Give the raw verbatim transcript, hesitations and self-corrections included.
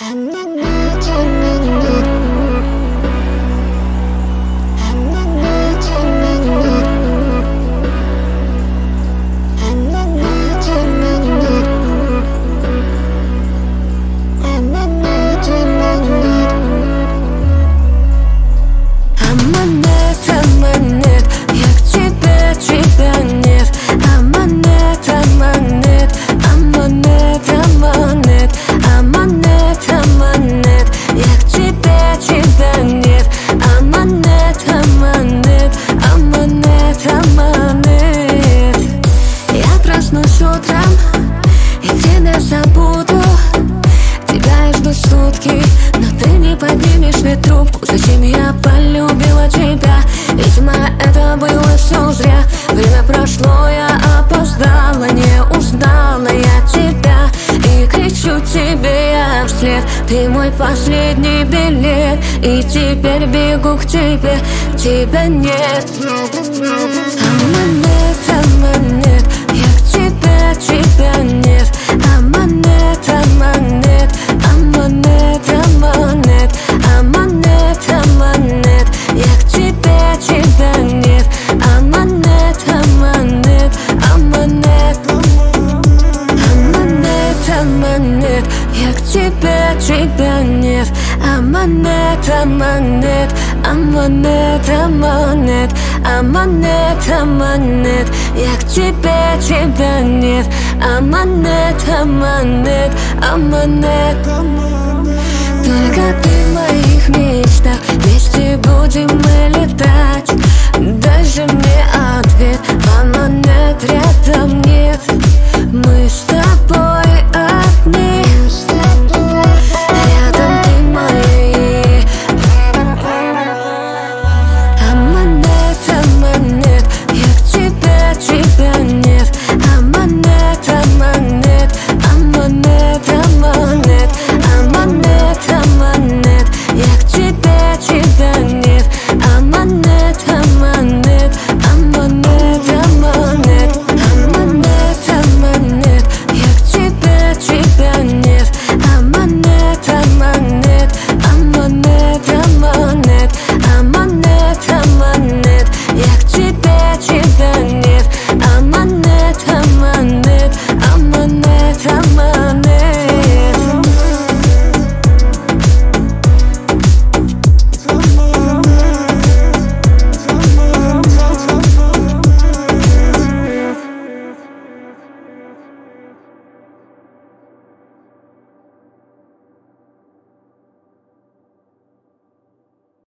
Но ты не поднимешь мне трубку. Зачем я полюбила тебя? Видимо, это было все зря. Время прошло, я опоздала, не узнала я тебя. И кричу тебе я вслед: ты мой последний билет. И теперь бегу к тебе, тебя нет. Аманет, аманет, я к тебе, тебя нет. Аманет, аманет, аманет, аманет, аманет, аманет, я к тебе, тебя нет. Аманет, аманет, аманет, аманет, аманет, я к тебе, тебя нет. Аманет, аманет, аманет, аманет, аманет, аманет, я к тебе, тебя нет. Аманет, аманет, аманет. Только ты в моих мечтах, вместе будем мы летать. Дай же мне ответ, аманет рядом.